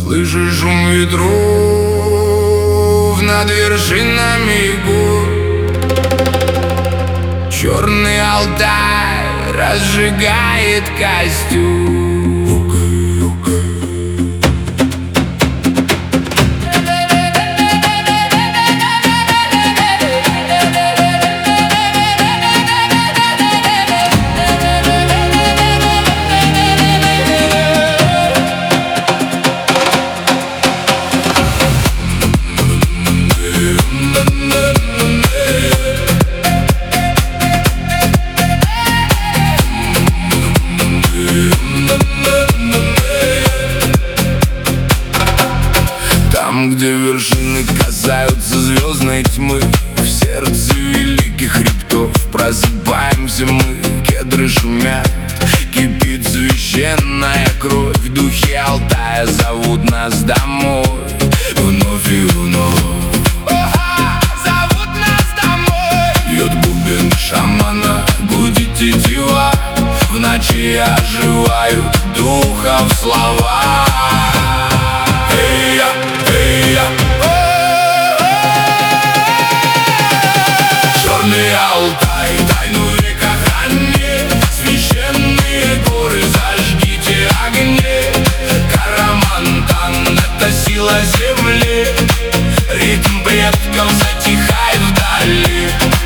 Слышу шум ветров над вершинами гор. Черный Алтай разжигает костер. Там, где вершины касаются звездной тьмы, в сердце великих хребтов просыпаемся мы. Кедры шумят, кипит священная кровь. Духи Алтая зовут нас домой, вновь и вновь. Зовут нас домой. Бьет бубен шамана, гудит тетива. В ночи оживают духов слова. Черный Алтай, тайну века храни, священные горы, зажгите огни. Карамантан — это сила земли, ритм предков затихает вдали.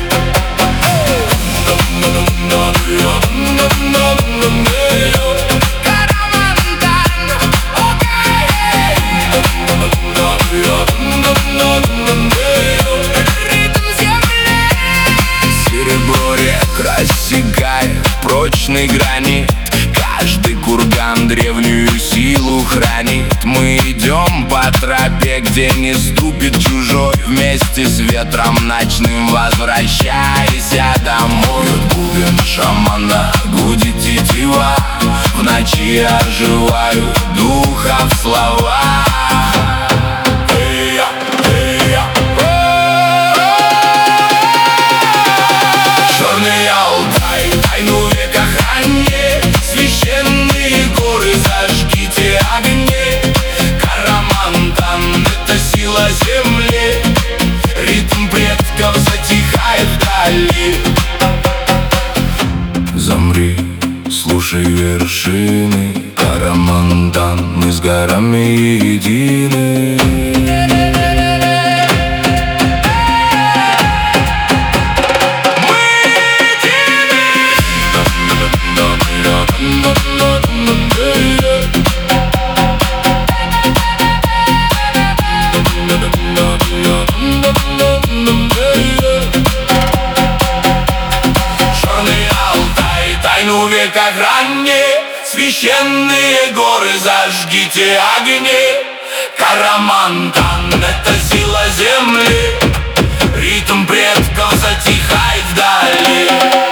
Рассекает прочный гранит, каждый курган древнюю силу хранит. Мы идем по тропе, где не ступит чужой, вместе с ветром ночным возвращайся домой. Бубен шамана, гудит тетива, в ночи оживают духов слова. Черный Алтай, тайну века храни, священные горы, зажгите огни. Карамантан — это сила земли, ритм предков затихает вдали. Замри, слушай вершины, Карамантан, мы с горами едины. Черный Алтай, тайну века храни, священные горы, зажгите огни. Карамантан — это сила земли, ритм предков затихает вдали.